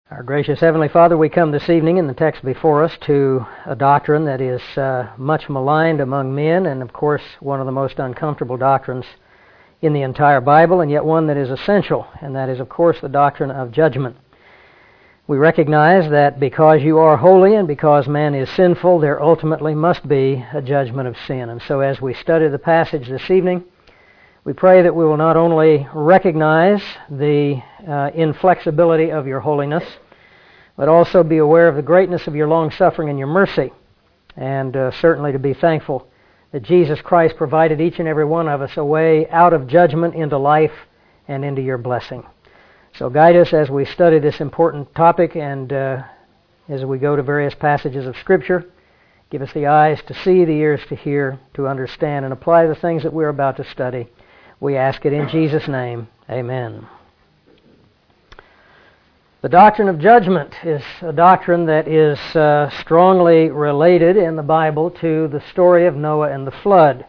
Our gracious Heavenly Father, we come this evening in the text before us to a doctrine that is much maligned among men and, of course, one of the most uncomfortable doctrines in the entire Bible, and yet one that is essential, and that is, of course, the doctrine of judgment. We recognize that because you are holy and because man is sinful, there ultimately must be a judgment of sin. And so as we study the passage this evening, we pray that we will not only recognize the inflexibility of your holiness, but also be aware of the greatness of your long-suffering and your mercy, and certainly to be thankful that Jesus Christ provided each and every one of us a way out of judgment into life and into your blessing. So guide us as we study this important topic, and as we go to various passages of Scripture. Give us the eyes to see, the ears to hear, to understand, and apply the things that we're about to study. We ask it in Jesus' name. Amen. The doctrine of judgment is a doctrine that is strongly related in the Bible to the story of Noah and the flood.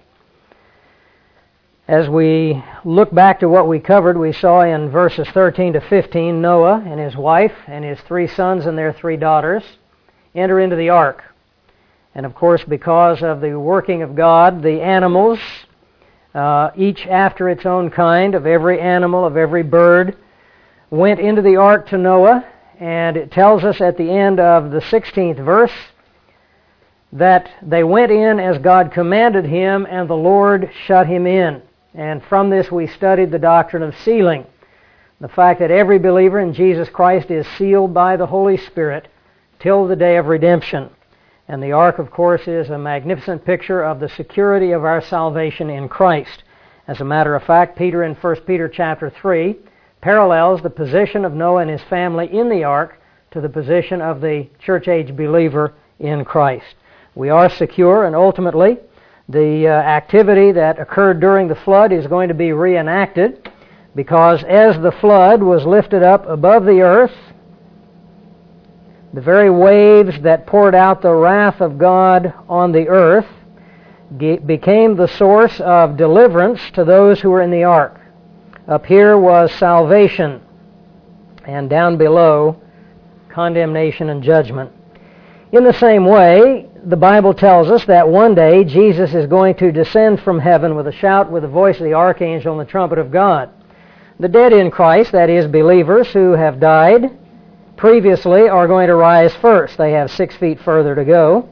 As we look back to what we covered, we saw in verses 13 to 15, Noah and his wife and his 3 sons and their 3 daughters enter into the ark. And of course, because of the working of God, the animals, each after its own kind, of every animal, of every bird, went into the ark to Noah, and it tells us at the end of the 16th verse that they went in as God commanded him, and the Lord shut him in. And from this we studied the doctrine of sealing, the fact that every believer in Jesus Christ is sealed by the Holy Spirit till the day of redemption. And the ark, of course, is a magnificent picture of the security of our salvation in Christ. As a matter of fact, Peter in 1 Peter chapter 3 parallels the position of Noah and his family in the ark to the position of the church-age believer in Christ. We are secure, and ultimately the activity that occurred during the flood is going to be reenacted, because as the flood was lifted up above the earth, the very waves that poured out the wrath of God on the earth became the source of deliverance to those who were in the ark. Up here was salvation, and down below, condemnation and judgment. In the same way, the Bible tells us that one day Jesus is going to descend from heaven with a shout, with the voice of the archangel and the trumpet of God. The dead in Christ, that is, believers who have died previously, are going to rise first. They have 6 feet further to go.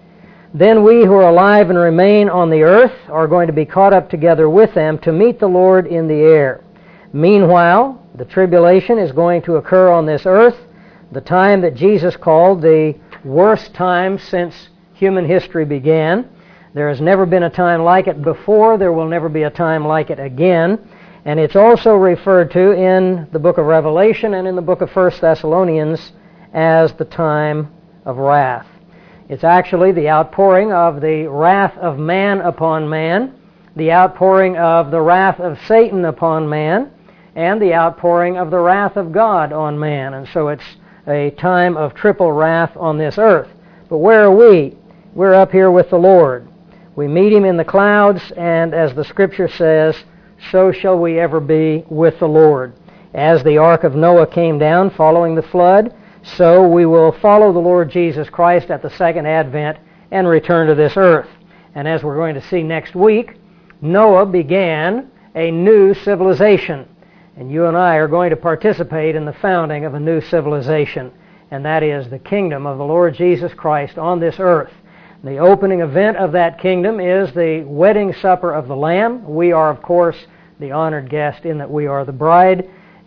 Then we who are alive and remain on the earth are going to be caught up together with them to meet the Lord in the air. Meanwhile, the tribulation is going to occur on this earth, the time that Jesus called the worst time since human history began. There has never been a time like it before. There will never be a time like it again. And it's also referred to in the book of Revelation and in the book of 1 Thessalonians as the time of wrath. It's actually the outpouring of the wrath of man upon man, the outpouring of the wrath of Satan upon man, and the outpouring of the wrath of God on man. And so it's a time of triple wrath on this earth. But where are we? We're up here with the Lord. We meet Him in the clouds, and as the Scripture says, so shall we ever be with the Lord. As the ark of Noah came down following the flood, so we will follow the Lord Jesus Christ at the second advent and return to this earth. And as we're going to see next week, Noah began a new civilization. And you and I are going to participate in the founding of a new civilization. And that is the kingdom of the Lord Jesus Christ on this earth. The opening event of that kingdom is the wedding supper of the Lamb. We are, of course, the honored guest in that we are the bride.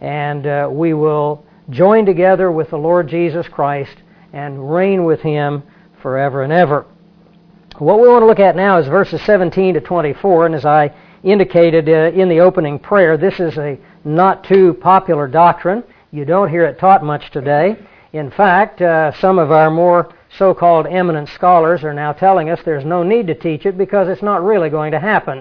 And we will join together with the Lord Jesus Christ and reign with Him forever and ever. What we want to look at now is verses 17 to 24, and as I indicated in the opening prayer, this is a not too popular doctrine. You don't hear it taught much today. In fact, some of our more so-called eminent scholars are now telling us there's no need to teach it because it's not really going to happen.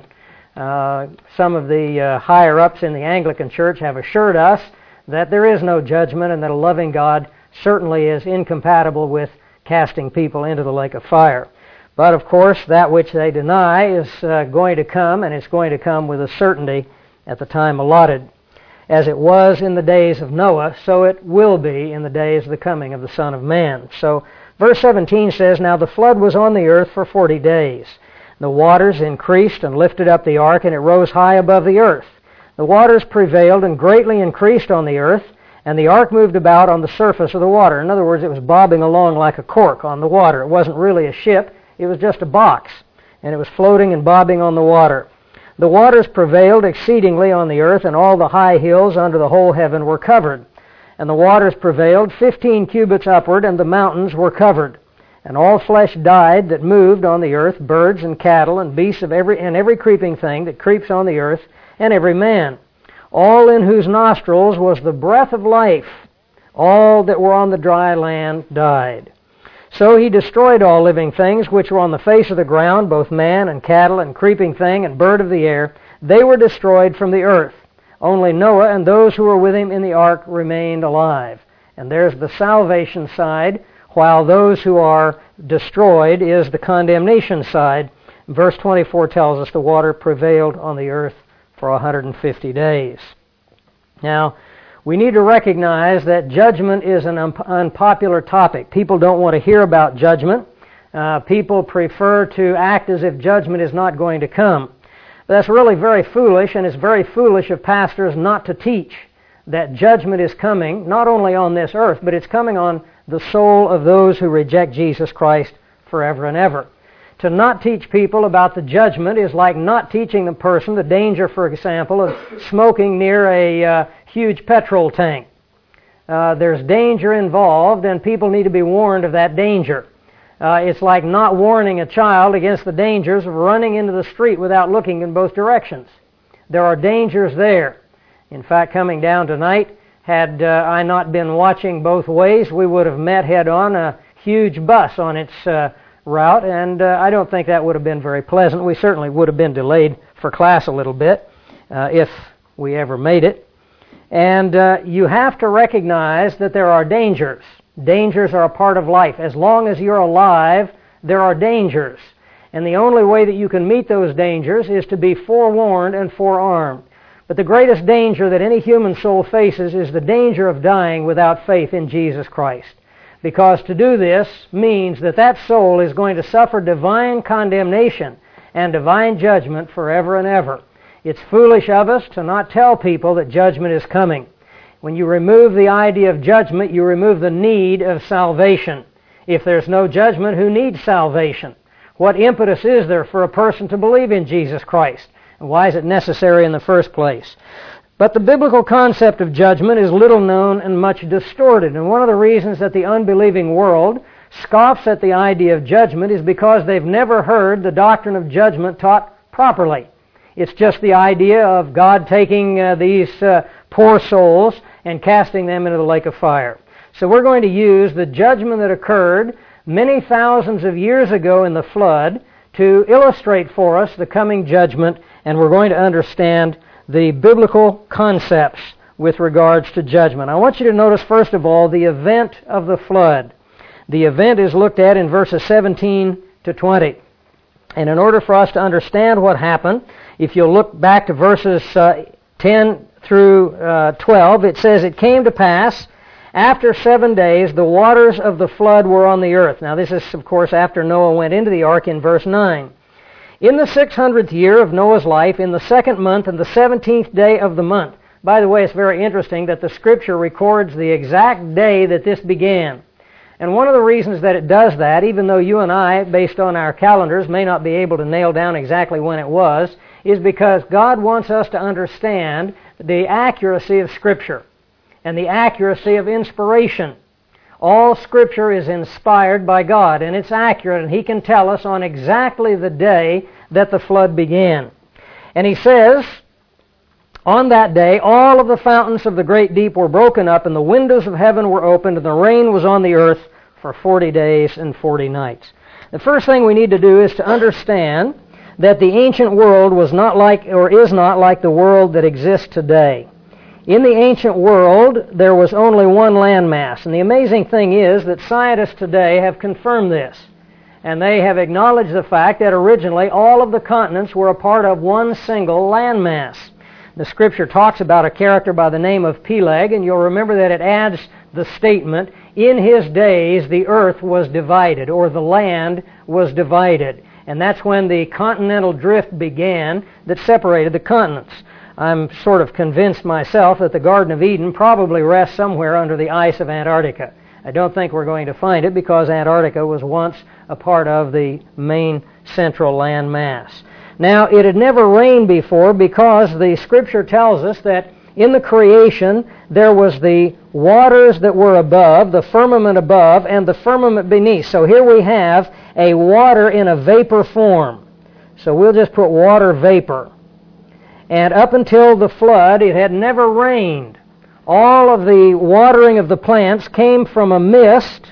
Some of the higher-ups in the Anglican Church have assured us that there is no judgment and that a loving God certainly is incompatible with casting people into the lake of fire. But of course, that which they deny is going to come, and it's going to come with a certainty at the time allotted. As it was in the days of Noah, so it will be in the days of the coming of the Son of Man. So verse 17 says, Now the flood was on the earth for 40 days. The waters increased and lifted up the ark, and it rose high above the earth. The waters prevailed and greatly increased on the earth, and the ark moved about on the surface of the water. In other words, it was bobbing along like a cork on the water. It wasn't really a ship, it was just a box, and it was floating and bobbing on the water. The waters prevailed exceedingly on the earth, and all the high hills under the whole heaven were covered. And the waters prevailed 15 cubits upward, and the mountains were covered. And all flesh died that moved on the earth, birds and cattle and beasts of every creeping thing that creeps on the earth, and every man. All in whose nostrils was the breath of life. All that were on the dry land died. So he destroyed all living things which were on the face of the ground, both man and cattle and creeping thing and bird of the air. They were destroyed from the earth. Only Noah and those who were with him in the ark remained alive. And there's the salvation side, while those who are destroyed is the condemnation side. Verse 24 tells us the water prevailed on the earth for 150 days. Now, we need to recognize that judgment is an unpopular topic. People don't want to hear about judgment. People prefer to act as if judgment is not going to come. But that's really very foolish, and it's very foolish of pastors not to teach that judgment is coming, not only on this earth, but it's coming on the soul of those who reject Jesus Christ forever and ever. To not teach people about the judgment is like not teaching the person the danger, for example, of smoking near a huge petrol tank. There's danger involved, and people need to be warned of that danger. It's like not warning a child against the dangers of running into the street without looking in both directions. There are dangers there. In fact, coming down tonight, had I not been watching both ways, we would have met head-on a huge bus on its route, and I don't think that would have been very pleasant. We certainly would have been delayed for class a little bit if we ever made it. And you have to recognize that there are dangers. Dangers are a part of life. As long as you're alive, there are dangers. And the only way that you can meet those dangers is to be forewarned and forearmed. But the greatest danger that any human soul faces is the danger of dying without faith in Jesus Christ. Because to do this means that that soul is going to suffer divine condemnation and divine judgment forever and ever. It's foolish of us to not tell people that judgment is coming. When you remove the idea of judgment, you remove the need of salvation. If there's no judgment, who needs salvation? What impetus is there for a person to believe in Jesus Christ? And why is it necessary in the first place? But the biblical concept of judgment is little known and much distorted. And one of the reasons that the unbelieving world scoffs at the idea of judgment is because they've never heard the doctrine of judgment taught properly. It's just the idea of God taking these poor souls and casting them into the lake of fire. So we're going to use the judgment that occurred many thousands of years ago in the flood to illustrate for us the coming judgment, and we're going to understand the biblical concepts with regards to judgment. I want you to notice, first of all, the event of the flood. The event is looked at in verses 17 to 20. And in order for us to understand what happened, if you'll look back to verses 10 through 12, it says, It came to pass, after 7 days, the waters of the flood were on the earth. Now this is, of course, after Noah went into the ark in verse 9. In the 600th year of Noah's life, in the 2nd month and the 17th day of the month. By the way, it's very interesting that the Scripture records the exact day that this began. And one of the reasons that it does that, even though you and I, based on our calendars, may not be able to nail down exactly when it was, is because God wants us to understand the accuracy of Scripture and the accuracy of inspiration. All Scripture is inspired by God, and it's accurate, and He can tell us on exactly the day that the flood began. And He says, On that day, all of the fountains of the great deep were broken up, and the windows of heaven were opened, and the rain was on the earth for 40 days and 40 nights. The first thing we need to do is to understand that the ancient world was not like, or is not like, the world that exists today. In the ancient world, there was only one landmass. And the amazing thing is that scientists today have confirmed this. And they have acknowledged the fact that originally all of the continents were a part of one single landmass. The Scripture talks about a character by the name of Peleg, and you'll remember that it adds the statement, in his days the earth was divided, or the land was divided. And that's when the continental drift began that separated the continents. I'm sort of convinced myself that the Garden of Eden probably rests somewhere under the ice of Antarctica. I don't think we're going to find it because Antarctica was once a part of the main central land mass. Now, it had never rained before because the Scripture tells us that in the creation there was the waters that were above, the firmament above, and the firmament beneath. So here we have a water in a vapor form. So we'll just put water vapor. And up until the flood, it had never rained. All of the watering of the plants came from a mist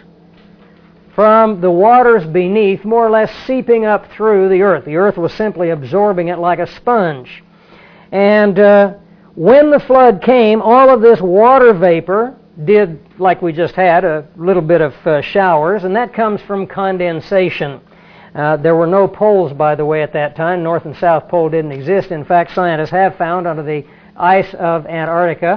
from the waters beneath, more or less seeping up through the earth. The earth was simply absorbing it like a sponge. And when the flood came, all of this water vapor did, like we just had, a little bit of showers, and that comes from condensation. There were no poles, by the way, at that time. North and South Pole didn't exist. In fact, scientists have found under the ice of Antarctica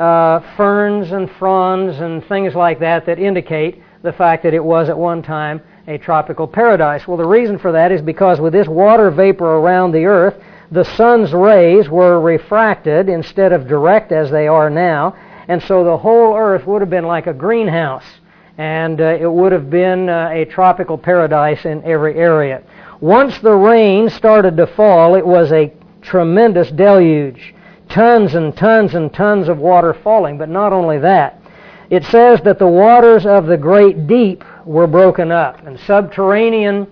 ferns and fronds and things like that that indicate the fact that it was at one time a tropical paradise. Well, the reason for that is because with this water vapor around the earth, the sun's rays were refracted instead of direct as they are now, and so the whole earth would have been like a greenhouse, and it would have been a tropical paradise in every area. Once the rain started to fall, it was a tremendous deluge. Tons and tons and tons of water falling, but not only that. It says that the waters of the great deep were broken up, and subterranean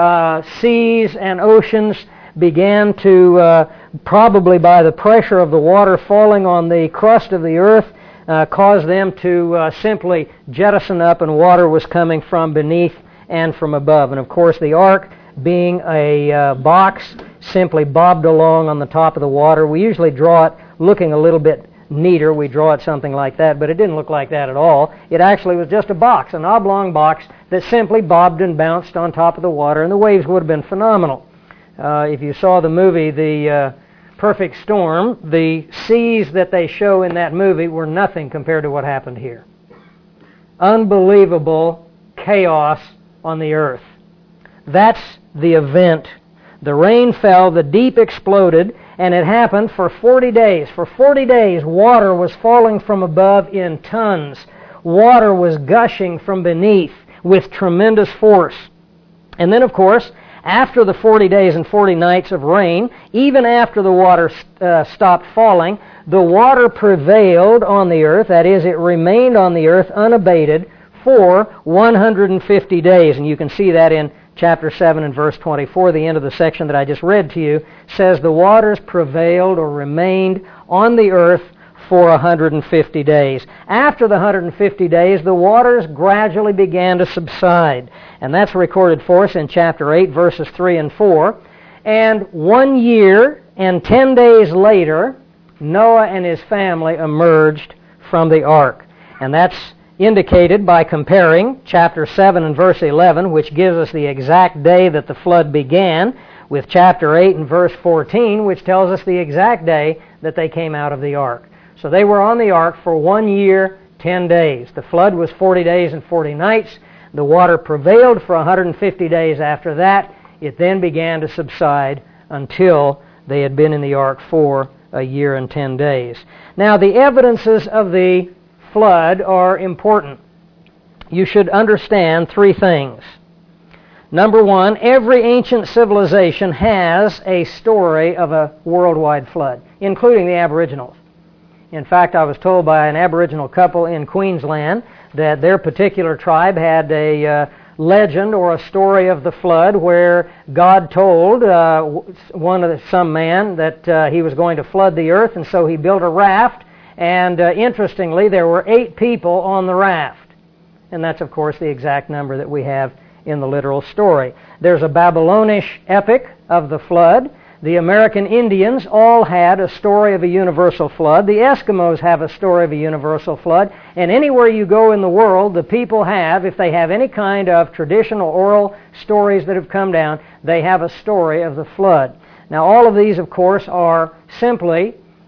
seas and oceans began to, probably by the pressure of the water falling on the crust of the earth, cause them to simply jettison up, and water was coming from beneath and from above. And of course the ark, being a box, simply bobbed along on the top of the water. We usually draw it looking a little bit neater. We draw it something like that, but it didn't look like that at all. It actually was just a box, an oblong box that simply bobbed and bounced on top of the water, and the waves would have been phenomenal. If you saw the movie The Perfect Storm, the seas that they show in that movie were nothing compared to what happened here. Unbelievable chaos on the earth. That's the event. The rain fell, the deep exploded, and it happened for 40 days. For 40 days, water was falling from above in tons. Water was gushing from beneath with tremendous force. And then, of course, after the 40 days and 40 nights of rain, even after the water stopped falling, the water prevailed on the earth. That is, it remained on the earth unabated for 150 days. And you can see that in chapter 7 and verse 24, the end of the section that I just read to you, says the waters prevailed or remained on the earth for 150 days. After the 150 days, the waters gradually began to subside. And that's recorded for us in chapter 8, verses 3 and 4. And 1 year and 10 days later, Noah and his family emerged from the ark. And that's indicated by comparing chapter 7 and verse 11, which gives us the exact day that the flood began, with chapter 8 and verse 14, which tells us the exact day that they came out of the ark. So they were on the ark for 1 year, 10 days. The flood was 40 days and 40 nights. The water prevailed for 150 days after that. It then began to subside until they had been in the ark for a year and 10 days. Now, the evidences of the flood are important. You should understand three things. Number one, every ancient civilization has a story of a worldwide flood, including the Aboriginals. In fact, I was told by an Aboriginal couple in Queensland that their particular tribe had a legend or a story of the flood where God told some man that he was going to flood the earth, and so he built a raft. And interestingly, there were 8 people on the raft. And that's, of course, the exact number that we have in the literal story. There's a Babylonish epic of the flood. The American Indians all had a story of a universal flood. The Eskimos have a story of a universal flood. And anywhere you go in the world, the people have, if they have any kind of traditional oral stories that have come down, they have a story of the flood. Now, all of these, of course, are simply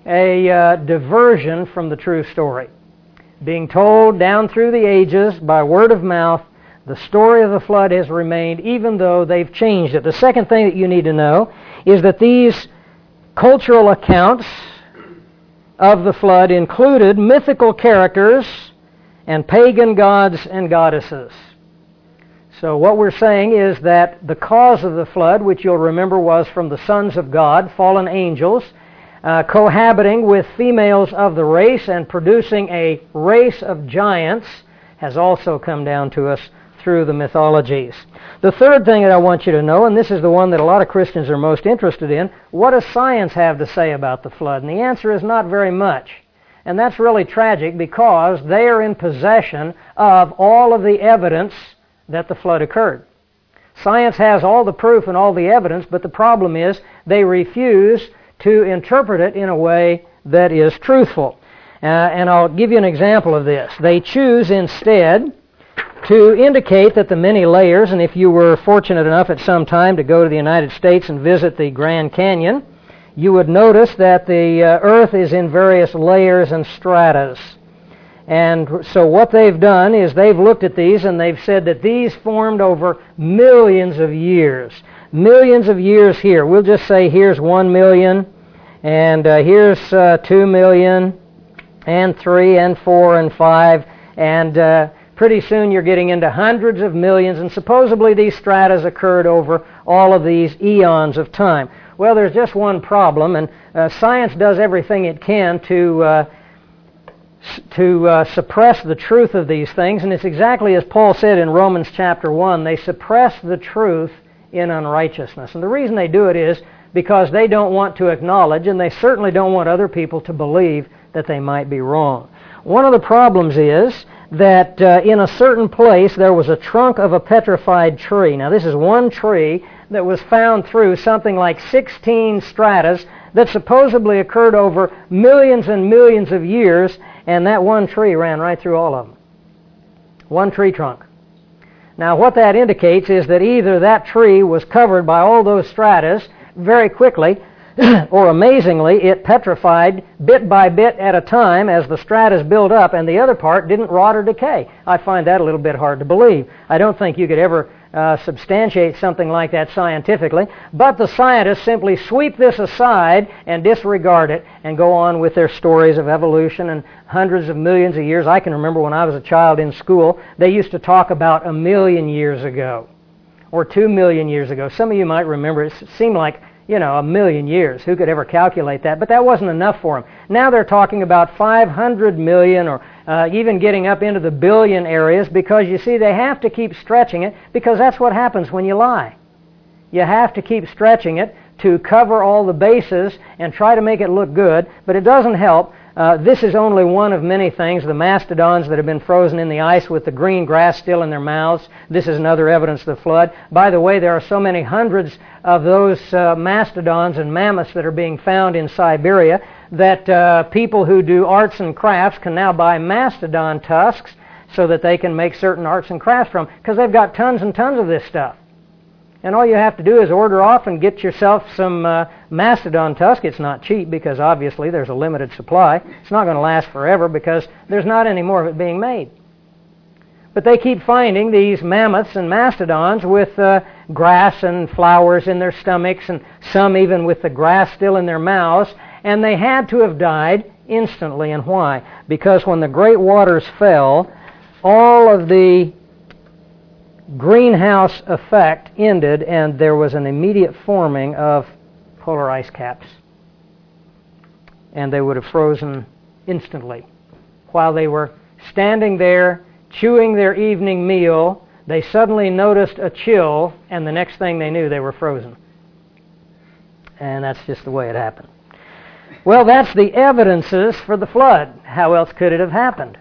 a diversion from the true story. Being told down through the ages by word of mouth, the story of the flood has remained even though they've changed it. The second thing that you need to know is that these cultural accounts of the flood included mythical characters and pagan gods and goddesses. So what we're saying is that the cause of the flood, which you'll remember was from the sons of God, fallen angels, cohabiting with females of the race and producing a race of giants, has also come down to us through the mythologies. The third thing that I want you to know, and this is the one that a lot of Christians are most interested in, what does science have to say about the flood? And the answer is not very much. And that's really tragic because they are in possession of all of the evidence that the flood occurred. Science has all the proof and all the evidence, but the problem is they refuse to interpret it in a way that is truthful. And I'll give you an example of this. They choose instead to indicate that the many layers, and if you were fortunate enough at some time to go to the United States and visit the Grand Canyon, you would notice that the earth is in various layers and stratas. And so what they've done is they've looked at these and they've said that these formed over millions of years. Millions of years here. We'll just say here's 1 million, and here's 2 million, and 3, and 4, and 5, and pretty soon you're getting into hundreds of millions, and supposedly these stratas occurred over all of these eons of time. Well, there's just one problem, and science does everything it can to suppress the truth of these things, and it's exactly as Paul said in Romans chapter 1, they suppress the truth in unrighteousness. And the reason they do it is because they don't want to acknowledge, and they certainly don't want other people to believe that they might be wrong. One of the problems is that in a certain place there was a trunk of a petrified tree. Now this is one tree that was found through something like 16 stratas that supposedly occurred over millions and millions of years, and that one tree ran right through all of them. One tree trunk. Now what that indicates is that either that tree was covered by all those stratas very quickly, or amazingly, it petrified bit by bit at a time as the stratas built up, and the other part didn't rot or decay. I find that a little bit hard to believe. I don't think you could ever substantiate something like that scientifically, but the scientists simply sweep this aside and disregard it and go on with their stories of evolution and hundreds of millions of years. I can remember when I was a child in school, they used to talk about 1 million years ago or 2 million years ago. Some of you might remember it seemed like 1 million years. Who could ever calculate that? But that wasn't enough for them. Now they're talking about 500 million or even getting up into the billion areas, because you see they have to keep stretching it, because that's what happens when you lie. You have to keep stretching it to cover all the bases and try to make it look good, but it doesn't help. This is only one of many things. The mastodons that have been frozen in the ice with the green grass still in their mouths. This is another evidence of the flood. By the way, there are so many hundreds of those mastodons and mammoths that are being found in Siberia that people who do arts and crafts can now buy mastodon tusks so that they can make certain arts and crafts from, because they've got tons and tons of this stuff. And all you have to do is order off and get yourself some mastodon tusk. It's not cheap because obviously there's a limited supply. It's not going to last forever because there's not any more of it being made. But they keep finding these mammoths and mastodons with grass and flowers in their stomachs, and some even with the grass still in their mouths. And they had to have died instantly. And why? Because when the great waters fell, all of the greenhouse effect ended, and there was an immediate forming of polar ice caps. And they would have frozen instantly. While they were standing there chewing their evening meal, they suddenly noticed a chill, and the next thing they knew, they were frozen. And that's just the way it happened. Well, that's the evidences for the flood. How else could it have happened?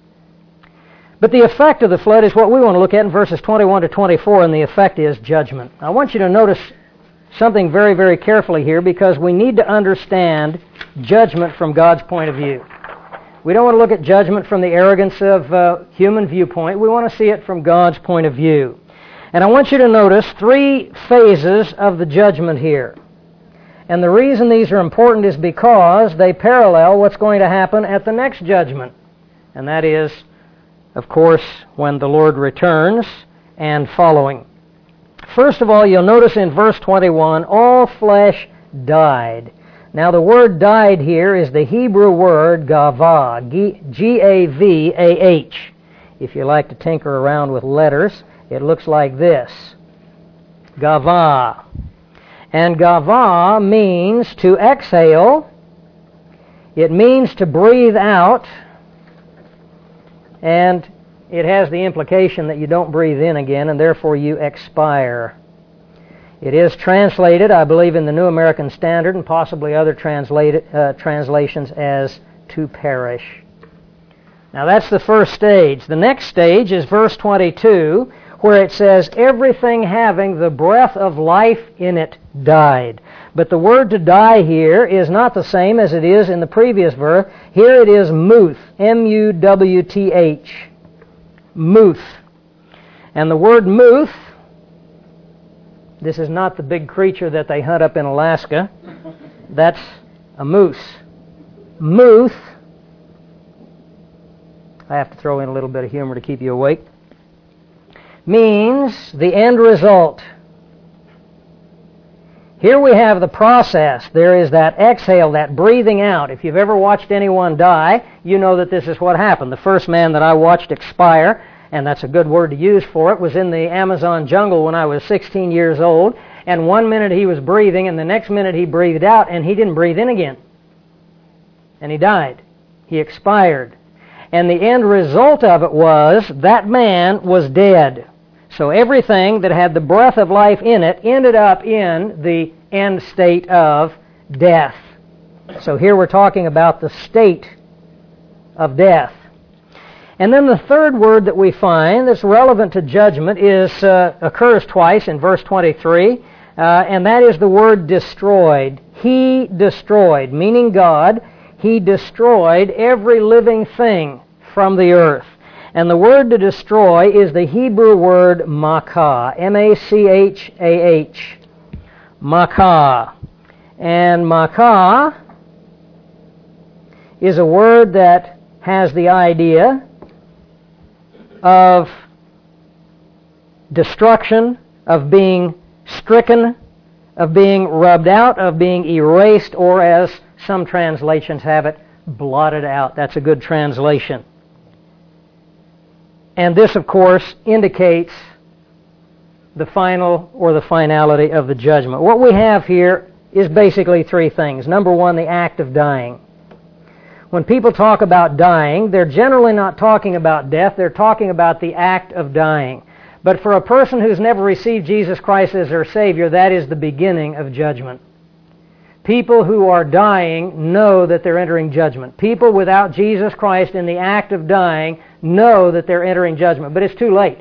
But the effect of the flood is what we want to look at in verses 21 to 24, and the effect is judgment. I want you to notice something very, very carefully here, because we need to understand judgment from God's point of view. We don't want to look at judgment from the arrogance of human viewpoint. We want to see it from God's point of view. And I want you to notice 3 phases of the judgment here. And the reason these are important is because they parallel what's going to happen at the next judgment. And that is, of course, when the Lord returns and following. First of all, you'll notice in verse 21, all flesh died. Now the word died here is the Hebrew word gavah, G-A-V-A-H. If you like to tinker around with letters, it looks like this. Gavah. And gavah means to exhale. It means to breathe out. And it has the implication that you don't breathe in again, and therefore you expire. It is translated, I believe, in the New American Standard and possibly other translations as to perish. Now that's the first stage. The next stage is verse 22, where it says, everything having the breath of life in it died. But the word to die here is not the same as it is in the previous verse. Here it is muth, M-U-W-T-H, muth. And the word muth, this is not the big creature that they hunt up in Alaska. That's a moose. Muth, I have to throw in a little bit of humor to keep you awake, means the end result. Here we have the process. There is that exhale, that breathing out. If you've ever watched anyone die, you know that this is what happened. The first man that I watched expire, and that's a good word to use for it, was in the Amazon jungle when I was 16 years old, and one minute he was breathing, and the next minute he breathed out, and he didn't breathe in again. And he died. He expired. And the end result of it was that man was dead. So everything that had the breath of life in it ended up in the end state of death. So here we're talking about the state of death. And then the third word that we find that's relevant to judgment occurs twice in verse 23, and that is the word destroyed. He destroyed, meaning God, He destroyed every living thing from the earth. And the word to destroy is the Hebrew word makah, M-A-C-H-A-H, makah. And makah is a word that has the idea of destruction, of being stricken, of being rubbed out, of being erased, or as some translations have it, blotted out. That's a good translation. And this, of course, indicates the final or the finality of the judgment. What we have here is basically three things. Number one, the act of dying. When people talk about dying, they're generally not talking about death. They're talking about the act of dying. But for a person who's never received Jesus Christ as their Savior, that is the beginning of judgment. People who are dying know that they're entering judgment. People without Jesus Christ in the act of dying know that they're entering judgment, but it's too late.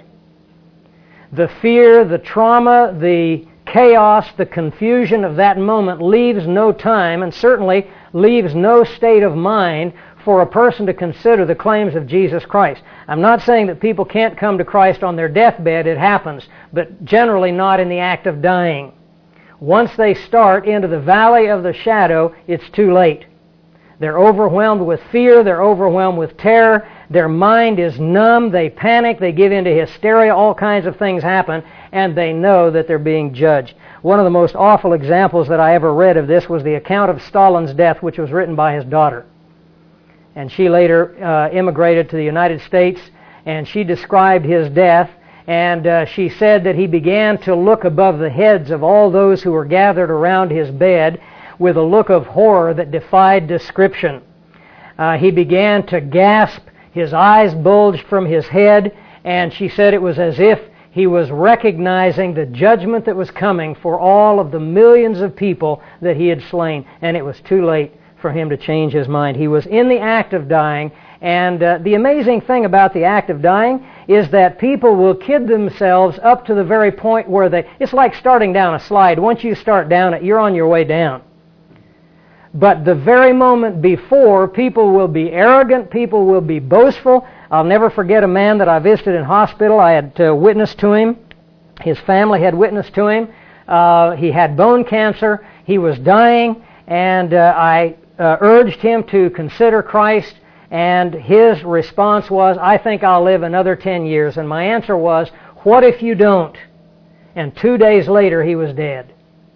The fear, the trauma, the chaos, the confusion of that moment leaves no time and certainly leaves no state of mind for a person to consider the claims of Jesus Christ. I'm not saying that people can't come to Christ on their deathbed. It happens, but generally not in the act of dying. Once they start into the valley of the shadow, it's too late. They're overwhelmed with fear. They're overwhelmed with terror. Their mind is numb. They panic. They give into hysteria. All kinds of things happen, and they know that they're being judged. One of the most awful examples that I ever read of this was the account of Stalin's death, which was written by his daughter. And she later immigrated to the United States, and she described his death. And she said that he began to look above the heads of all those who were gathered around his bed with a look of horror that defied description. He began to gasp. His eyes bulged from his head. And she said it was as if he was recognizing the judgment that was coming for all of the millions of people that he had slain. And it was too late for him to change his mind. He was in the act of dying. And the amazing thing about the act of dying is that people will kid themselves up to the very point where it's like starting down a slide. Once you start down it, you're on your way down. But the very moment before, people will be arrogant, people will be boastful. I'll never forget a man that I visited in hospital. I had witnessed to him. His family had witnessed to him. He had bone cancer. He was dying, and I urged him to consider Christ, and his response was, I think I'll live another 10 years. And my answer was, what if you don't? And 2 days later, he was dead.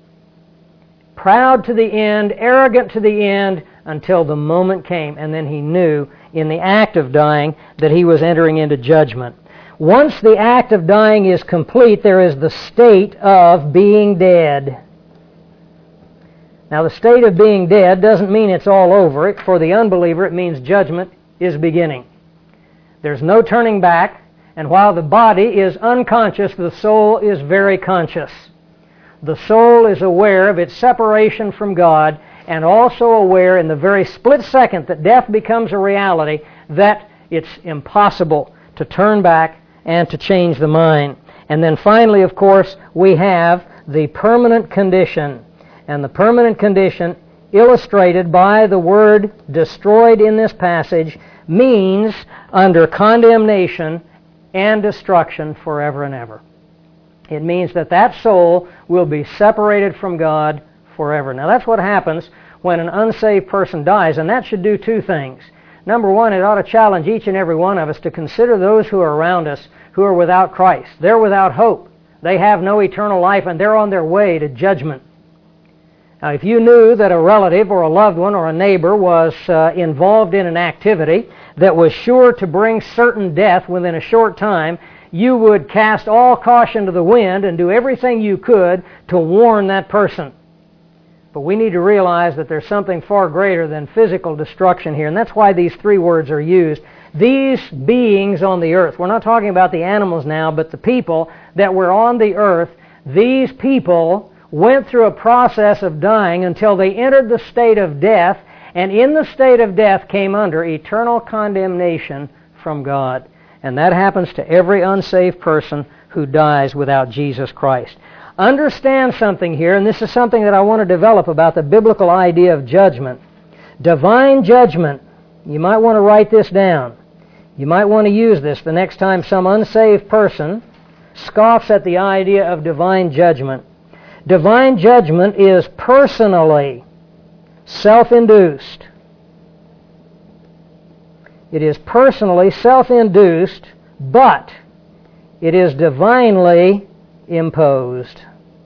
Proud to the end, arrogant to the end, until the moment came, and then he knew in the act of dying that he was entering into judgment. Once the act of dying is complete, there is the state of being dead. Now, the state of being dead doesn't mean it's all over. For the unbeliever, it means judgment is beginning. There's no turning back, and while the body is unconscious, the soul is very conscious. The soul is aware of its separation from God, and also aware in the very split second that death becomes a reality that it's impossible to turn back and to change the mind. And then finally, of course, we have the permanent condition. And the permanent condition, illustrated by the word destroyed in this passage, means under condemnation and destruction forever and ever. It means that that soul will be separated from God forever. Now, that's what happens when an unsaved person dies, and that should do two things. Number one, it ought to challenge each and every one of us to consider those who are around us who are without Christ. They're without hope. They have no eternal life, and they're on their way to judgment. Now, if you knew that a relative or a loved one or a neighbor was involved in an activity that was sure to bring certain death within a short time, you would cast all caution to the wind and do everything you could to warn that person. But we need to realize that there's something far greater than physical destruction here, and that's why these three words are used. These beings on the earth, we're not talking about the animals now, but the people that were on the earth, these people went through a process of dying until they entered the state of death, and in the state of death came under eternal condemnation from God. And that happens to every unsaved person who dies without Jesus Christ. Understand something here, and this is something that I want to develop about the biblical idea of judgment. Divine judgment, you might want to write this down. You might want to use this the next time some unsaved person scoffs at the idea of divine judgment. Divine judgment is personally self-induced. It is personally self-induced, but it is divinely imposed.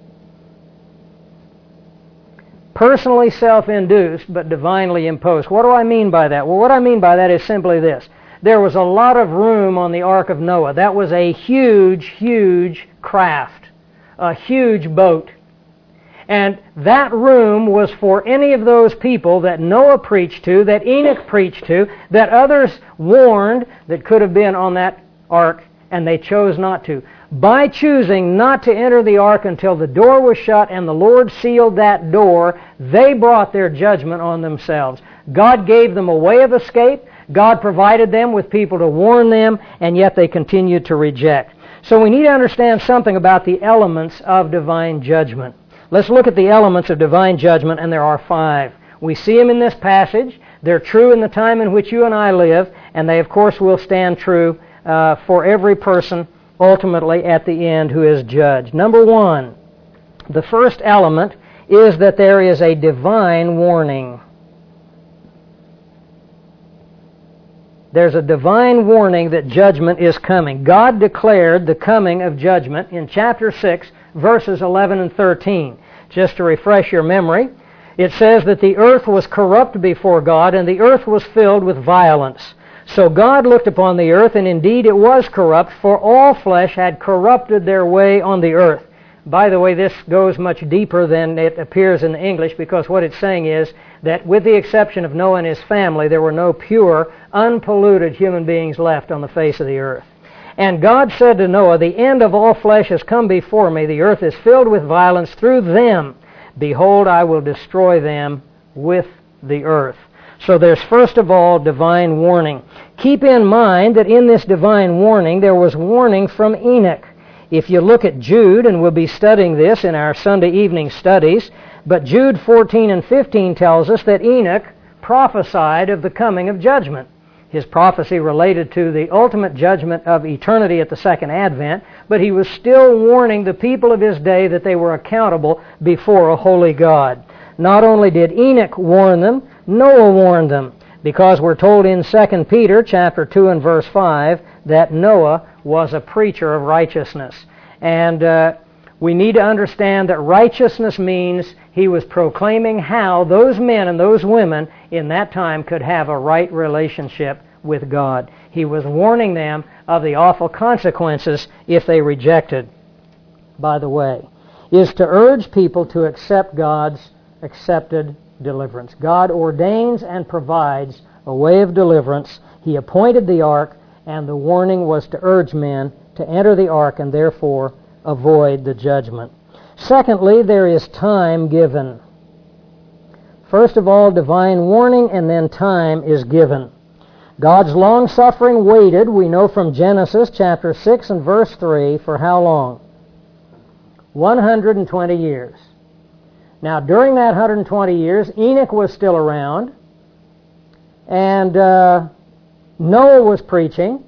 Personally self-induced, but divinely imposed. What do I mean by that? Well, what I mean by that is simply this. There was a lot of room on the Ark of Noah. That was a huge, huge craft, a huge boat. And that room was for any of those people that Noah preached to, that Enoch preached to, that others warned that could have been on that ark, and they chose not to. By choosing not to enter the ark until the door was shut and the Lord sealed that door, they brought their judgment on themselves. God gave them a way of escape. God provided them with people to warn them, and yet they continued to reject. So we need to understand something about the elements of divine judgment. Let's look at the elements of divine judgment, and there are 5. We see them in this passage. They're true in the time in which you and I live, and they, of course, will stand true for every person ultimately at the end who is judged. Number 1, the first element is that there is a divine warning. There's a divine warning that judgment is coming. God declared the coming of judgment in chapter 6, verses 11 and 13. Just to refresh your memory, it says that the earth was corrupt before God, and the earth was filled with violence. So God looked upon the earth, and indeed it was corrupt, for all flesh had corrupted their way on the earth. By the way, this goes much deeper than it appears in the English, because what it's saying is that with the exception of Noah and his family, there were no pure, unpolluted human beings left on the face of the earth. And God said to Noah, the end of all flesh has come before me. The earth is filled with violence through them. Behold, I will destroy them with the earth. So there's first of all divine warning. Keep in mind that in this divine warning there was warning from Enoch. If you look at Jude, and we'll be studying this in our Sunday evening studies, but Jude 14 and 15 tells us that Enoch prophesied of the coming of judgment. His prophecy related to the ultimate judgment of eternity at the second advent, but he was still warning the people of his day that they were accountable before a holy God. Not only did Enoch warn them, Noah warned them, because we're told in 2 Peter chapter 2 and verse 5 that Noah was a preacher of righteousness. And we need to understand that righteousness means he was proclaiming how those men and those women in that time could have a right relationship with God. He was warning them of the awful consequences if they rejected. By the way, is to urge people to accept God's accepted deliverance. God ordains and provides a way of deliverance. He appointed the ark, and the warning was to urge men to enter the ark and therefore avoid the judgment. Secondly, there is time given. First of all, divine warning, and then time is given. God's long-suffering waited, we know from Genesis chapter 6 and verse 3, for how long? 120 years. Now, during that 120 years, Enoch was still around, and Noah was preaching,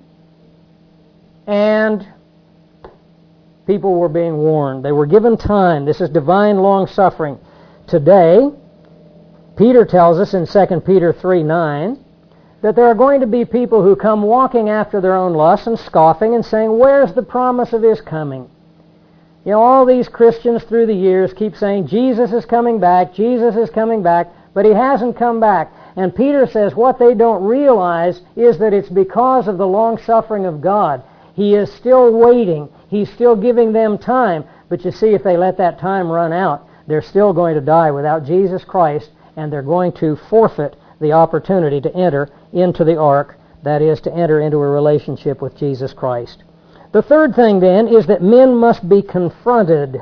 and people were being warned. They were given time. This is divine long-suffering. Today, Peter tells us in 2 Peter 3:9 that there are going to be people who come walking after their own lusts and scoffing and saying, where's the promise of His coming? You know, all these Christians through the years keep saying, Jesus is coming back, Jesus is coming back, but He hasn't come back. And Peter says what they don't realize is that it's because of the long-suffering of God. He is still waiting. He's still giving them time. But you see, if they let that time run out, they're still going to die without Jesus Christ, and they're going to forfeit the opportunity to enter into the ark, that is, to enter into a relationship with Jesus Christ. The third thing, then, is that men must be confronted.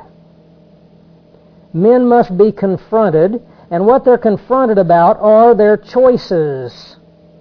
Men must be confronted, and what they're confronted about are their choices.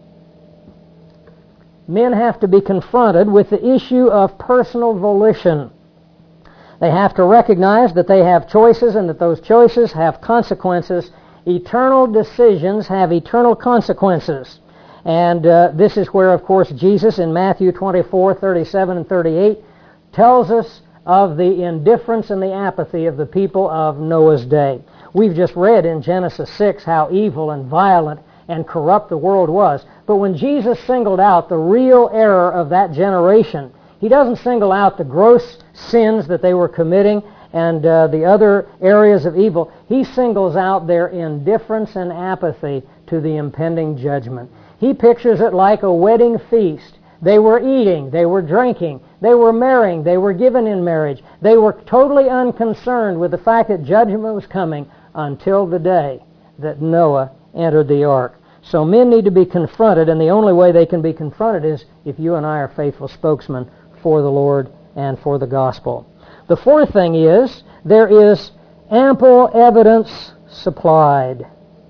Men have to be confronted with the issue of personal volition. They have to recognize that they have choices and that those choices have consequences. Eternal decisions have eternal consequences. And this is where, of course, Jesus in Matthew 24:37 and 38 tells us of the indifference and the apathy of the people of Noah's day. We've just read in Genesis 6 how evil and violent and corrupt the world was. But when Jesus singled out the real error of that generation, He doesn't single out the gross sins that they were committing and the other areas of evil. He singles out their indifference and apathy to the impending judgment. He pictures it like a wedding feast. They were eating, they were drinking, they were marrying, they were given in marriage. They were totally unconcerned with the fact that judgment was coming until the day that Noah entered the ark. So men need to be confronted, and the only way they can be confronted is if you and I are faithful spokesmen for the Lord and for the gospel. The fourth thing is there is ample evidence supplied.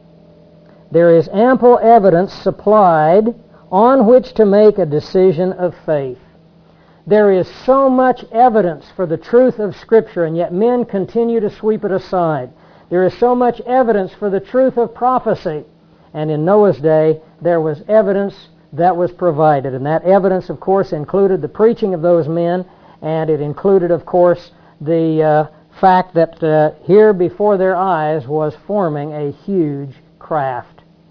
There is ample evidence supplied on which to make a decision of faith. There is so much evidence for the truth of Scripture, and yet men continue to sweep it aside. There is so much evidence for the truth of prophecy, and in Noah's day there was evidence that was provided. And that evidence, of course, included the preaching of those men, and it included, of course, the fact that here before their eyes was forming a huge craft.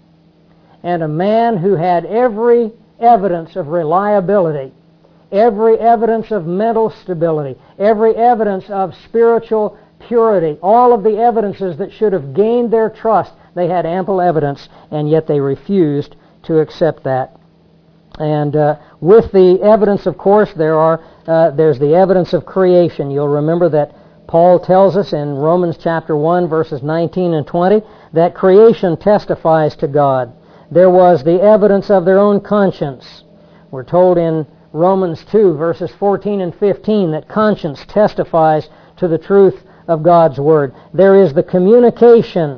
And a man who had every evidence of reliability, every evidence of mental stability, every evidence of spiritual purity, all of the evidences that should have gained their trust, they had ample evidence, and yet they refused to accept that. And with the evidence, of course, there's the evidence of creation. You'll remember that Paul tells us in Romans chapter 1, verses 19 and 20, that creation testifies to God. There was the evidence of their own conscience. We're told in Romans 2, verses 14 and 15, that conscience testifies to the truth of God's Word. There is the communication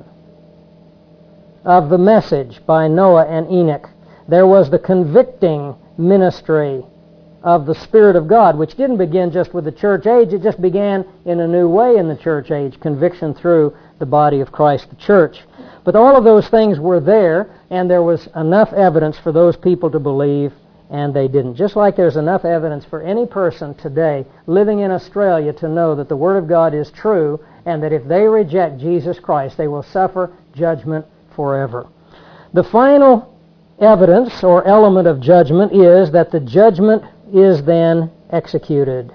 of the message by Noah and Enoch. There was the convicting ministry of the Spirit of God, which didn't begin just with the church age. It just began in a new way in the church age, conviction through the body of Christ, the church. But all of those things were there, and there was enough evidence for those people to believe, and they didn't. Just like there's enough evidence for any person today living in Australia to know that the Word of God is true, and that if they reject Jesus Christ, they will suffer judgment forever. The final evidence or element of judgment is that the judgment is then executed.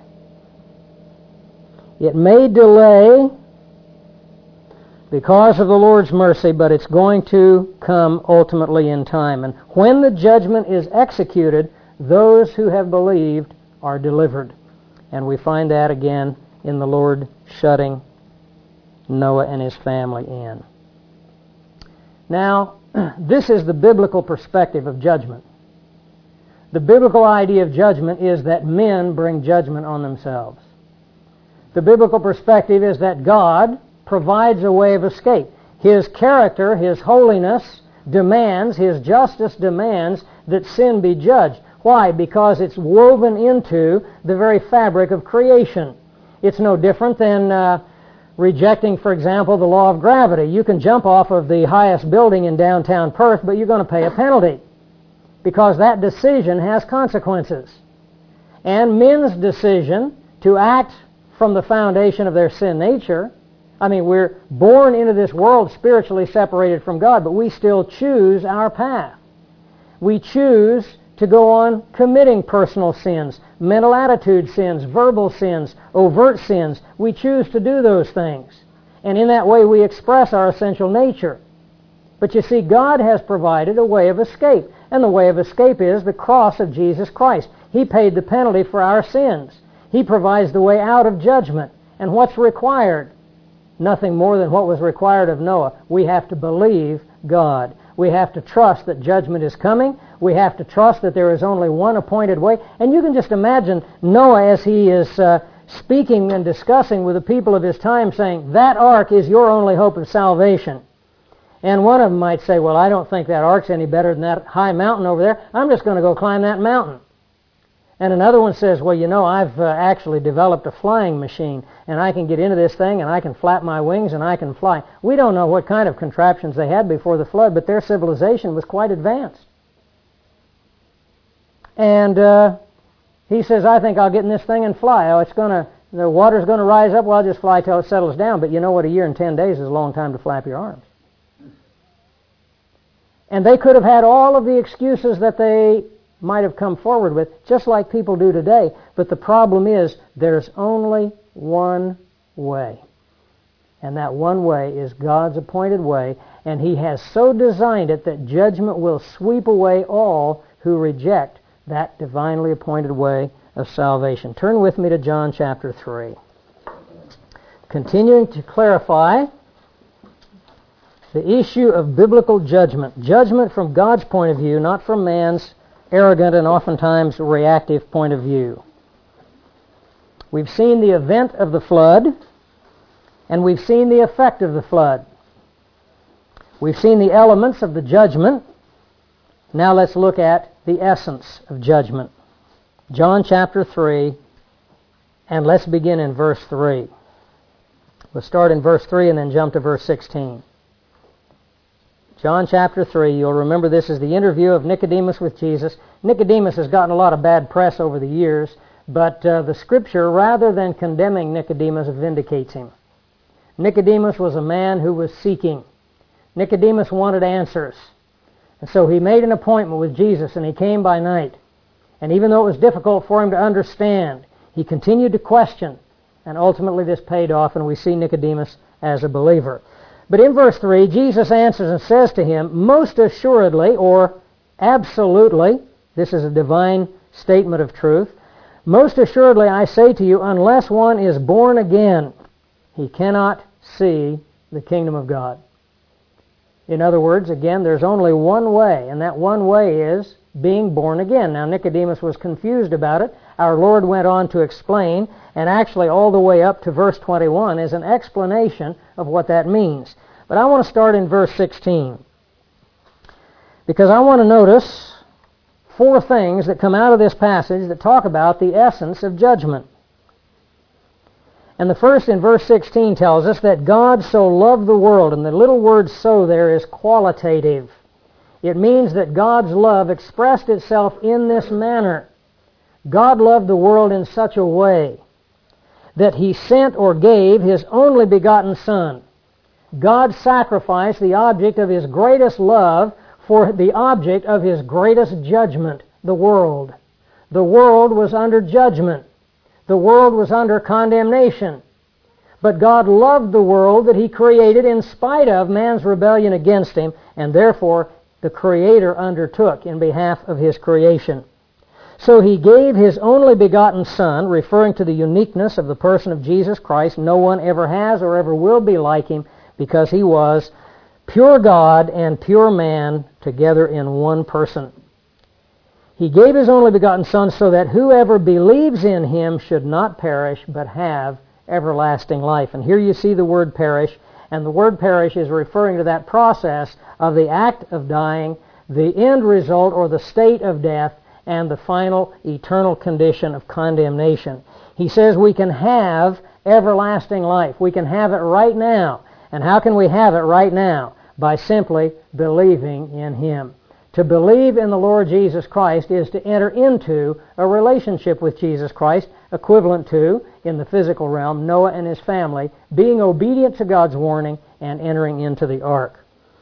It may delay because of the Lord's mercy, but it's going to come ultimately in time. And when the judgment is executed, those who have believed are delivered. And we find that again in the Lord shutting Noah and his family in. Now, this is the biblical perspective of judgment. The biblical idea of judgment is that men bring judgment on themselves. The biblical perspective is that God provides a way of escape. His character, His holiness demands, His justice demands that sin be judged. Why? Because it's woven into the very fabric of creation. It's no different than rejecting, for example, the law of gravity. You can jump off of the highest building in downtown Perth, but you're going to pay a penalty because that decision has consequences. And men's decision to act from the foundation of their sin nature, we're born into this world spiritually separated from God, but we still choose our path. We choose to go on committing personal sins, mental attitude sins, verbal sins, overt sins. We choose to do those things. And in that way we express our essential nature. But you see, God has provided a way of escape. And the way of escape is the cross of Jesus Christ. He paid the penalty for our sins. He provides the way out of judgment. And what's required? Nothing more than what was required of Noah. We have to believe God. We have to trust that judgment is coming. We have to trust that there is only one appointed way. And you can just imagine Noah as he is speaking and discussing with the people of his time, saying, that ark is your only hope of salvation. And one of them might say, well, I don't think that ark's any better than that high mountain over there. I'm just going to go climb that mountain. And another one says, well, I've actually developed a flying machine, and I can get into this thing, and I can flap my wings, and I can fly. We don't know what kind of contraptions they had before the flood, but their civilization was quite advanced. And he says, I think I'll get in this thing and fly. The water's going to rise up, well, I'll just fly till it settles down. But you know what, a year and 10 days is a long time to flap your arms. And they could have had all of the excuses that they might have come forward with, just like people do today. But the problem is, there's only one way. And that one way is God's appointed way, and He has so designed it that judgment will sweep away all who reject that divinely appointed way of salvation. Turn with me to John chapter 3. Continuing to clarify the issue of biblical judgment. Judgment from God's point of view, not from man's arrogant and oftentimes reactive point of view. We've seen the event of the flood, and we've seen the effect of the flood. We've seen the elements of the judgment. Now let's look at the essence of judgment. John chapter 3, and let's begin in verse 3. We'll start in verse 3 and then jump to verse 16. John chapter 3, you'll remember this is the interview of Nicodemus with Jesus. Nicodemus has gotten a lot of bad press over the years, but the Scripture, rather than condemning Nicodemus, vindicates him. Nicodemus was a man who was seeking. Nicodemus wanted answers. And so he made an appointment with Jesus, and he came by night. And even though it was difficult for him to understand, he continued to question, and ultimately this paid off, and we see Nicodemus as a believer. But in verse 3, Jesus answers and says to him, most assuredly, or absolutely, this is a divine statement of truth, most assuredly I say to you, unless one is born again, he cannot see the kingdom of God. In other words, again, there's only one way, and that one way is being born again. Now, Nicodemus was confused about it. Our Lord went on to explain, and actually all the way up to verse 21 is an explanation of what that means. But I want to start in verse 16, because I want to notice 4 things that come out of this passage that talk about the essence of judgment. And the first in verse 16 tells us that God so loved the world, and the little word so there is qualitative. It means that God's love expressed itself in this manner. God loved the world in such a way that He sent or gave His only begotten Son. God sacrificed the object of His greatest love for the object of His greatest judgment, the world. The world was under judgment. The world was under condemnation. But God loved the world that He created in spite of man's rebellion against Him, and therefore the Creator undertook in behalf of His creation. So He gave His only begotten Son, referring to the uniqueness of the person of Jesus Christ. No one ever has or ever will be like Him, because He was pure God and pure man together in one person. He gave His only begotten Son so that whoever believes in Him should not perish but have everlasting life. And here you see the word perish, and the word perish is referring to that process of the act of dying, the end result or the state of death, and the final eternal condition of condemnation. He says we can have everlasting life. We can have it right now. And how can we have it right now? By simply believing in Him. To believe in the Lord Jesus Christ is to enter into a relationship with Jesus Christ, equivalent to, in the physical realm, Noah and his family being obedient to God's warning and entering into the ark.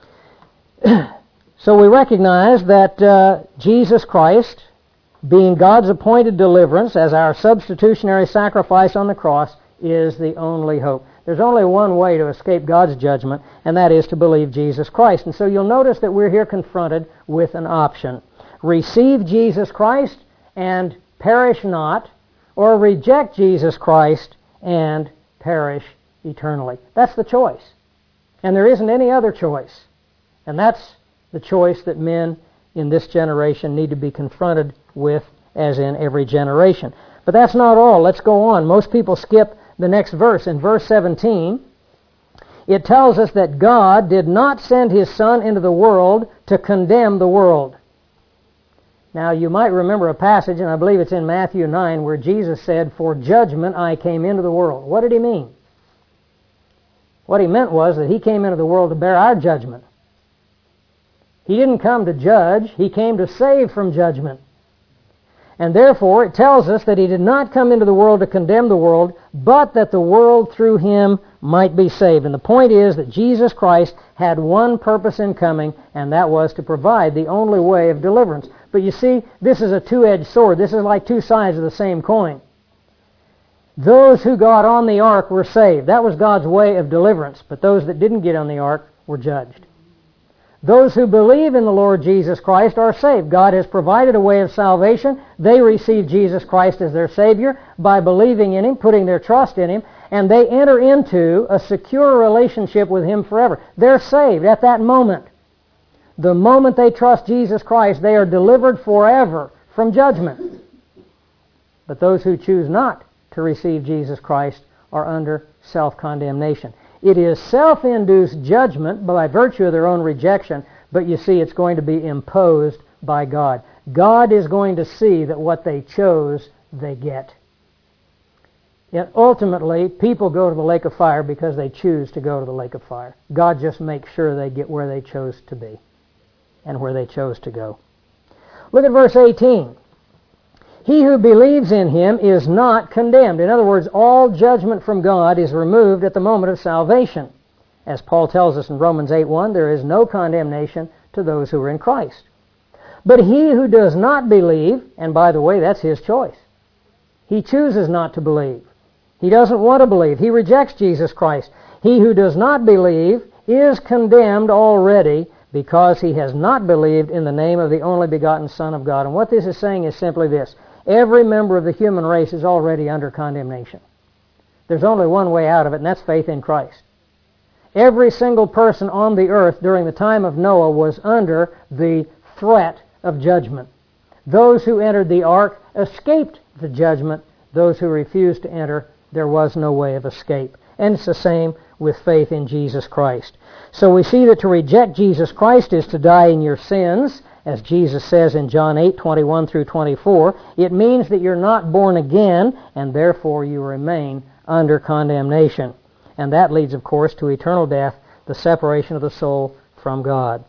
So we recognize that Jesus Christ, being God's appointed deliverance as our substitutionary sacrifice on the cross, is the only hope. There's only one way to escape God's judgment, and that is to believe Jesus Christ. And so you'll notice that we're here confronted with an option. Receive Jesus Christ and perish not, or reject Jesus Christ and perish eternally. That's the choice. And there isn't any other choice. And that's the choice that men in this generation need to be confronted with, as in every generation. But that's not all. Let's go on. Most people skip the next verse. In verse 17, it tells us that God did not send His Son into the world to condemn the world. Now, you might remember a passage, and I believe it's in Matthew 9, where Jesus said, "For judgment I came into the world." What did He mean? What He meant was that He came into the world to bear our judgment. He didn't come to judge. He came to save from judgment. And therefore, it tells us that He did not come into the world to condemn the world, but that the world through Him might be saved. And the point is that Jesus Christ had one purpose in coming, and that was to provide the only way of deliverance. But you see, this is a two-edged sword. This is like two sides of the same coin. Those who got on the ark were saved. That was God's way of deliverance. But those that didn't get on the ark were judged. Those who believe in the Lord Jesus Christ are saved. God has provided a way of salvation. They receive Jesus Christ as their Savior by believing in Him, putting their trust in Him, and they enter into a secure relationship with Him forever. They're saved at that moment. The moment they trust Jesus Christ, they are delivered forever from judgment. But those who choose not to receive Jesus Christ are under self-condemnation. It is self-induced judgment by virtue of their own rejection, but you see it's going to be imposed by God. God is going to see that what they chose, they get. Yet ultimately, people go to the lake of fire because they choose to go to the lake of fire. God just makes sure they get where they chose to be and where they chose to go. Look at verse 18. He who believes in Him is not condemned. In other words, all judgment from God is removed at the moment of salvation. As Paul tells us in Romans 8:1, there is no condemnation to those who are in Christ. But he who does not believe, and by the way, that's his choice. He chooses not to believe. He doesn't want to believe. He rejects Jesus Christ. He who does not believe is condemned already because he has not believed in the name of the only begotten Son of God. And what this is saying is simply this. Every member of the human race is already under condemnation. There's only one way out of it, and that's faith in Christ. Every single person on the earth during the time of Noah was under the threat of judgment. Those who entered the ark escaped the judgment. Those who refused to enter, there was no way of escape. And it's the same with faith in Jesus Christ. So we see that to reject Jesus Christ is to die in your sins, as Jesus says in John 8:21 through 24. It means that you're not born again, and therefore you remain under condemnation. And that leads, of course, to eternal death, the separation of the soul from God.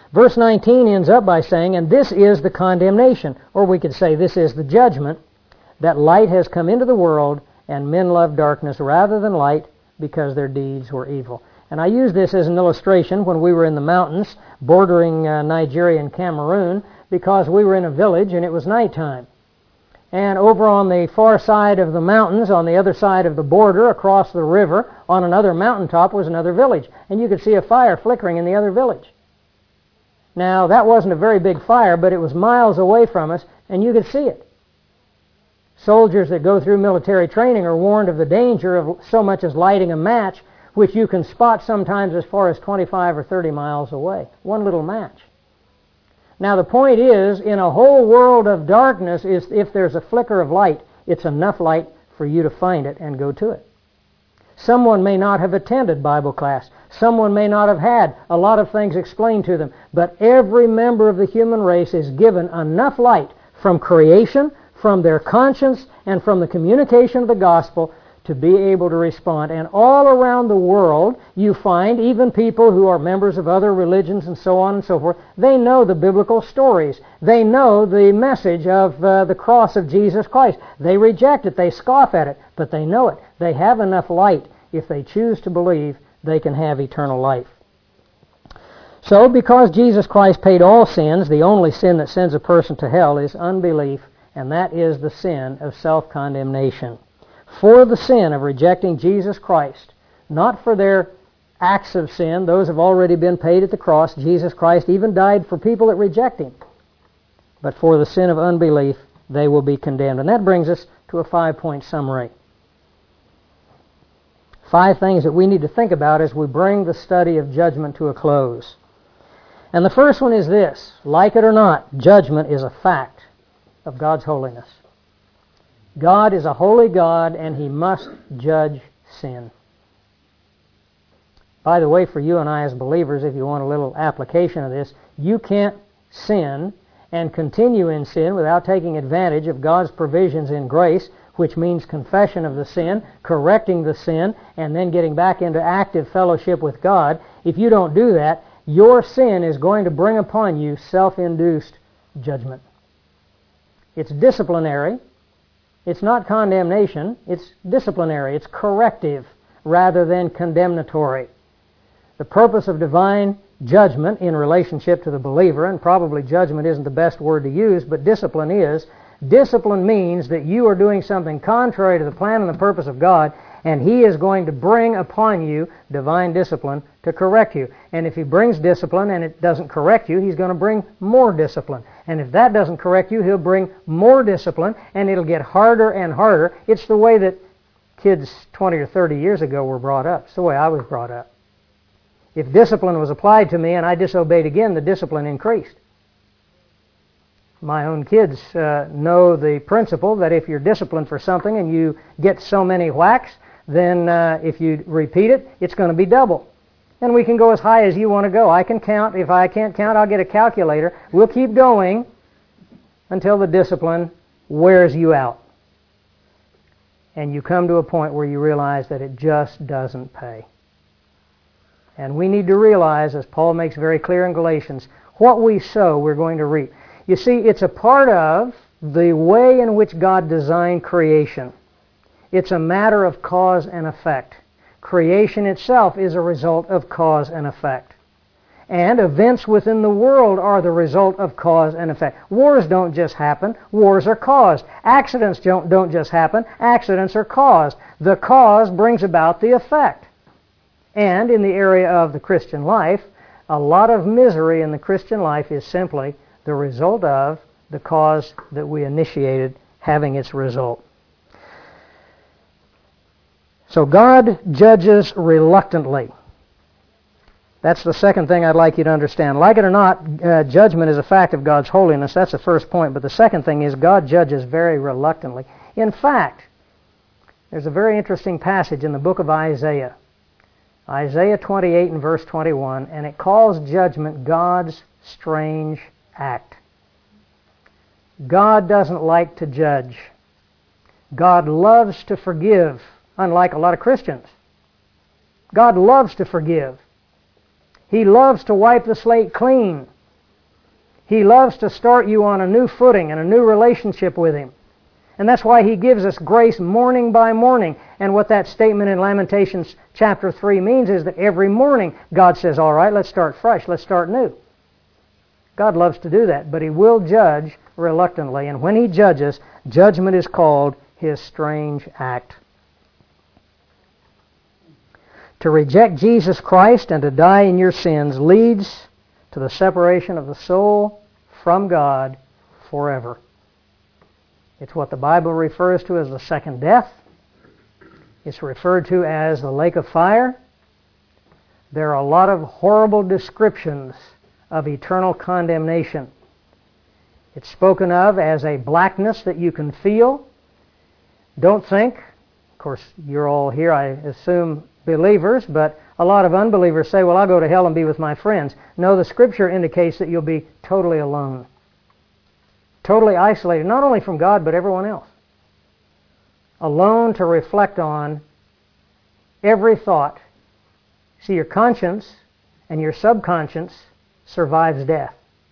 Verse 19 ends up by saying, and this is the condemnation, or we could say this is the judgment, that light has come into the world, and men love darkness rather than light because their deeds were evil. And I use this as an illustration when we were in the mountains bordering Nigeria and Cameroon, because we were in a village and it was nighttime. And over on the far side of the mountains, on the other side of the border, across the river, on another mountaintop was another village. And you could see a fire flickering in the other village. Now, that wasn't a very big fire, but it was miles away from us, and you could see it. Soldiers that go through military training are warned of the danger of so much as lighting a match, which you can spot sometimes as far as 25 or 30 miles away. One little match. Now the point is, in a whole world of darkness, is if there's a flicker of light, it's enough light for you to find it and go to it. Someone may not have attended Bible class. Someone may not have had a lot of things explained to them. But every member of the human race is given enough light from creation, from their conscience, and from the communication of the gospel to be able to respond. And all around the world, you find even people who are members of other religions and so on and so forth, they know the biblical stories. They know the message of the cross of Jesus Christ. They reject it. They scoff at it. But they know it. They have enough light. If they choose to believe, they can have eternal life. So, because Jesus Christ paid all sins, the only sin that sends a person to hell is unbelief, and that is the sin of self-condemnation. For the sin of rejecting Jesus Christ, not for their acts of sin, those have already been paid at the cross. Jesus Christ even died for people that reject Him. But for the sin of unbelief, they will be condemned. And that brings us to a 5-point summary. 5 things that we need to think about as we bring the study of judgment to a close. And the first one is this: like it or not, judgment is a fact of God's holiness. God is a holy God, and He must judge sin. By the way, for you and I as believers, if you want a little application of this, you can't sin and continue in sin without taking advantage of God's provisions in grace, which means confession of the sin, correcting the sin, and then getting back into active fellowship with God. If you don't do that, your sin is going to bring upon you self-induced judgment. It's disciplinary. It's not condemnation. It's disciplinary. It's corrective rather than condemnatory. The purpose of divine judgment in relationship to the believer, and probably judgment isn't the best word to use, but discipline is. Discipline means that you are doing something contrary to the plan and the purpose of God, and He is going to bring upon you divine discipline to correct you. And if He brings discipline and it doesn't correct you, He's going to bring more discipline. And if that doesn't correct you, He'll bring more discipline, and it'll get harder and harder. It's the way that kids 20 or 30 years ago were brought up. It's the way I was brought up. If discipline was applied to me and I disobeyed again, the discipline increased. My own kids know the principle that if you're disciplined for something and you get so many whacks, then if you repeat it, it's going to be double. And we can go as high as you want to go. I can count. If I can't count, I'll get a calculator. We'll keep going until the discipline wears you out. And you come to a point where you realize that it just doesn't pay. And we need to realize, as Paul makes very clear in Galatians, what we sow, we're going to reap. You see, it's a part of the way in which God designed creation. It's a matter of cause and effect. Creation itself is a result of cause and effect. And events within the world are the result of cause and effect. Wars don't just happen. Wars are caused. Accidents don't just happen. Accidents are caused. The cause brings about the effect. And in the area of the Christian life, a lot of misery in the Christian life is simply the result of the cause that we initiated having its result. So God judges reluctantly. That's the second thing I'd like you to understand. Like it or not, judgment is a fact of God's holiness. That's the first point. But the second thing is God judges very reluctantly. In fact, there's a very interesting passage in the book of Isaiah. Isaiah 28 and verse 21, and it calls judgment God's strange act. God doesn't like to judge. God loves to forgive, unlike a lot of Christians. God loves to forgive. He loves to wipe the slate clean He loves to start you on a new footing and a new relationship with Him. And that's why He gives us grace morning by morning. And what that statement in Lamentations chapter 3 means is that every morning God says, all right, let's start fresh, let's start new. God loves to do that, but He will judge reluctantly. And when He judges, judgment is called His strange act. To reject Jesus Christ and to die in your sins leads to the separation of the soul from God forever. It's what the Bible refers to as the second death. It's referred to as the lake of fire. There are a lot of horrible descriptions of eternal condemnation. It's spoken of as a blackness that you can feel. Don't think, of course you're all here, I assume, believers, but a lot of unbelievers say, well, I'll go to hell and be with my friends. No, the Scripture indicates that you'll be totally alone. Totally isolated, not only from God, but everyone else. Alone to reflect on every thought. See, your conscience and your subconscious survives death.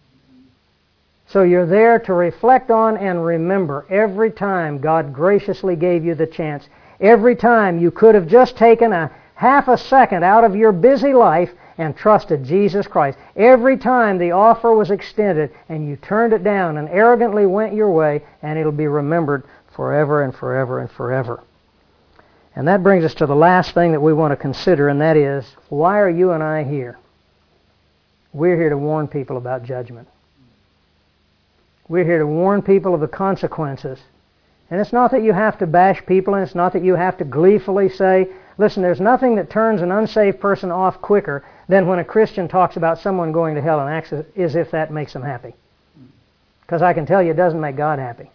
So you're there to reflect on and remember every time God graciously gave you the chance. Every time you could have just taken a half a second out of your busy life and trusted Jesus Christ. Every time the offer was extended and you turned it down and arrogantly went your way, and it'll be remembered forever and forever and forever. And that brings us to the last thing that we want to consider, and that is, why are you and I here? We're here to warn people about judgment. We're here to warn people of the consequences. And it's not that you have to bash people, and it's not that you have to gleefully say, listen, there's nothing that turns an unsaved person off quicker than when a Christian talks about someone going to hell and acts as if that makes them happy. Because I can tell you it doesn't make God happy.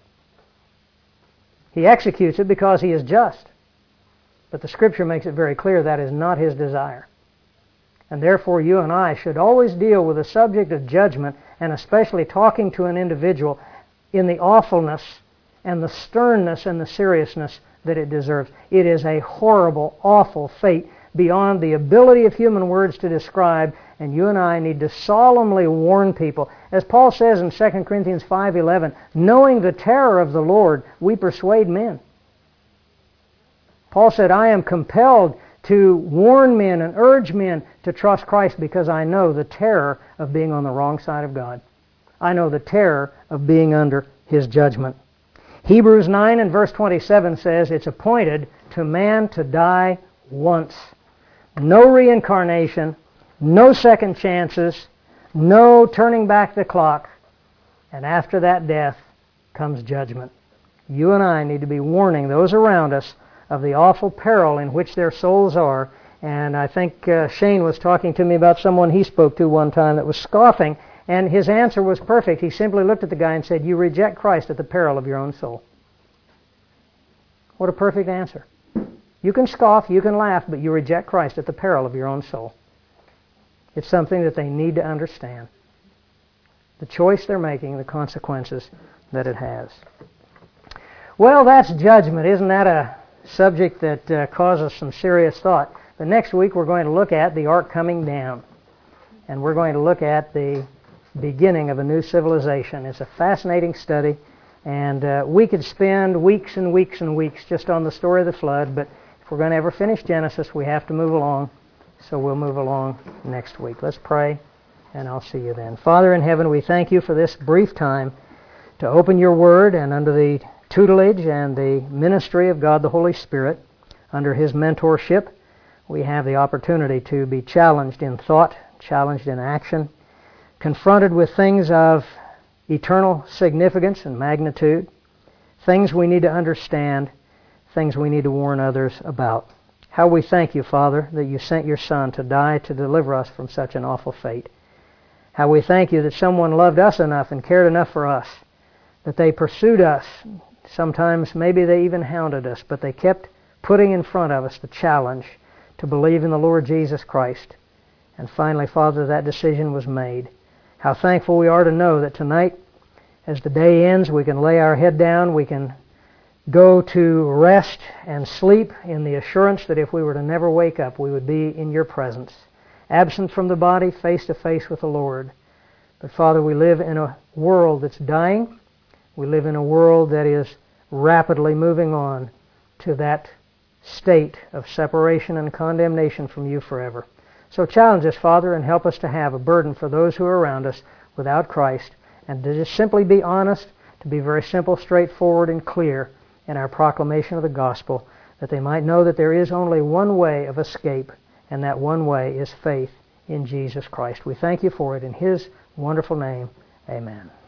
He executes it because He is just. But the Scripture makes it very clear that is not His desire. And therefore you and I should always deal with the subject of judgment, and especially talking to an individual, in the awfulness and the sternness and the seriousness that it deserves. It is a horrible, awful fate beyond the ability of human words to describe, and you and I need to solemnly warn people. As Paul says in 2 Corinthians 5:11, knowing the terror of the Lord, we persuade men. Paul said, I am compelled to warn men and urge men to trust Christ because I know the terror of being on the wrong side of God. I know the terror of being under His judgment. Hebrews 9 and verse 27 says, it's appointed to man to die once. No reincarnation, no second chances, no turning back the clock. And after that death comes judgment. You and I need to be warning those around us of the awful peril in which their souls are. And I think Shane was talking to me about someone he spoke to one time that was scoffing, and his answer was perfect. He simply looked at the guy and said, you reject Christ at the peril of your own soul. What a perfect answer. You can scoff, you can laugh, but you reject Christ at the peril of your own soul. It's something that they need to understand. The choice they're making, the consequences that it has. Well, that's judgment. Isn't that a subject that causes some serious thought? But next week we're going to look at the ark coming down. And we're going to look at the beginning of a new civilization. It's a fascinating study. And we could spend weeks and weeks and weeks just on the story of the flood. But if we're going to ever finish Genesis, we have to move along. So we'll move along next week. Let's pray, and I'll see you then. Father in heaven, we thank you for this brief time to open your word, and under the tutelage and the ministry of God the Holy Spirit, under His mentorship, we have the opportunity to be challenged in thought, challenged in action, confronted with things of eternal significance and magnitude, things we need to understand, things we need to warn others about. How we thank you, Father, that you sent your Son to die to deliver us from such an awful fate. How we thank you that someone loved us enough and cared enough for us, that they pursued us. Sometimes maybe they even hounded us, but they kept putting in front of us the challenge to believe in the Lord Jesus Christ. And finally, Father, that decision was made. How thankful we are to know that tonight, as the day ends, we can lay our head down, we can go to rest and sleep in the assurance that if we were to never wake up, we would be in your presence, absent from the body, face to face with the Lord. But Father, we live in a world that's dying. We live in a world that is rapidly moving on to that state of separation and condemnation from you forever. So challenge us, Father, and help us to have a burden for those who are around us without Christ, and to just simply be honest, to be very simple, straightforward, and clear in our proclamation of the gospel, that they might know that there is only one way of escape, and that one way is faith in Jesus Christ. We thank you for it in His wonderful name. Amen.